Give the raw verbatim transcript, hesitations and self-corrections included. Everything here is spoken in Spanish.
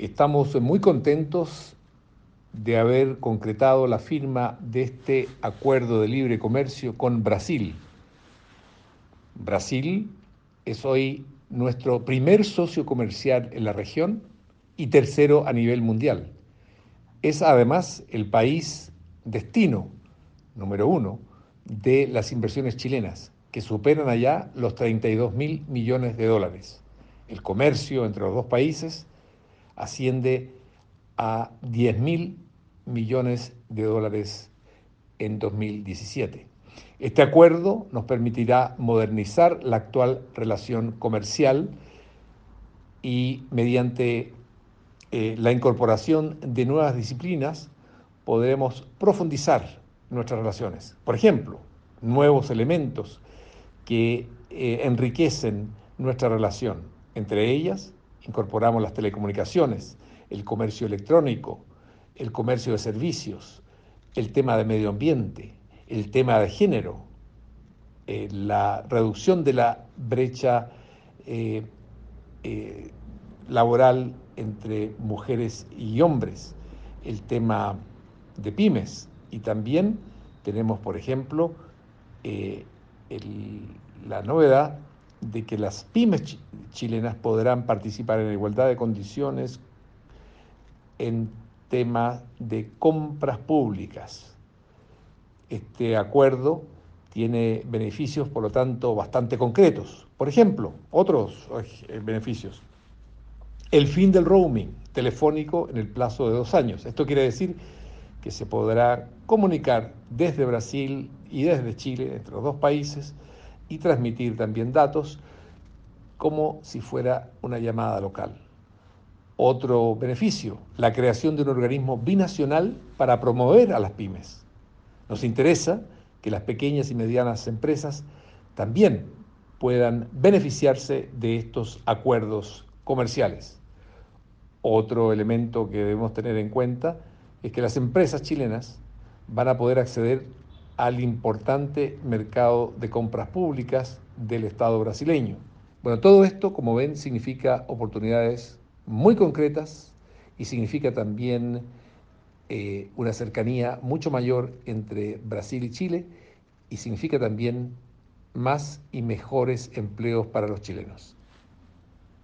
Estamos muy contentos de haber concretado la firma de este acuerdo de libre comercio con Brasil. Brasil es hoy nuestro primer socio comercial en la región y tercero a nivel mundial. Es además el país destino número uno de las inversiones chilenas, que superan allá los treinta y dos mil millones de dólares. El comercio entre los dos países asciende a diez mil millones de dólares en dos mil diecisiete. Este acuerdo nos permitirá modernizar la actual relación comercial y mediante eh, la incorporación de nuevas disciplinas podremos profundizar nuestras relaciones. Por ejemplo, nuevos elementos que eh, enriquecen nuestra relación. Entre ellas, incorporamos las telecomunicaciones, el comercio electrónico, el comercio de servicios, el tema de medio ambiente, el tema de género, eh, la reducción de la brecha eh, eh, laboral entre mujeres y hombres, el tema de pymes, y también tenemos, por ejemplo, eh, el, la novedad de que las pymes ch chilenas podrán participar en igualdad de condiciones en temas de compras públicas. Este acuerdo tiene beneficios, por lo tanto, bastante concretos. Por ejemplo, otros beneficios. El fin del roaming telefónico en el plazo de dos años. Esto quiere decir que se podrá comunicar desde Brasil y desde Chile, entre los dos países, y transmitir también datos como si fuera una llamada local. Otro beneficio, la creación de un organismo binacional para promover a las pymes. Nos interesa que las pequeñas y medianas empresas también puedan beneficiarse de estos acuerdos comerciales. Otro elemento que debemos tener en cuenta es que las empresas chilenas van a poder acceder al importante mercado de compras públicas del Estado brasileño. Bueno, todo esto, como ven, significa oportunidades muy concretas y significa también eh, una cercanía mucho mayor entre Brasil y Chile y significa también más y mejores empleos para los chilenos.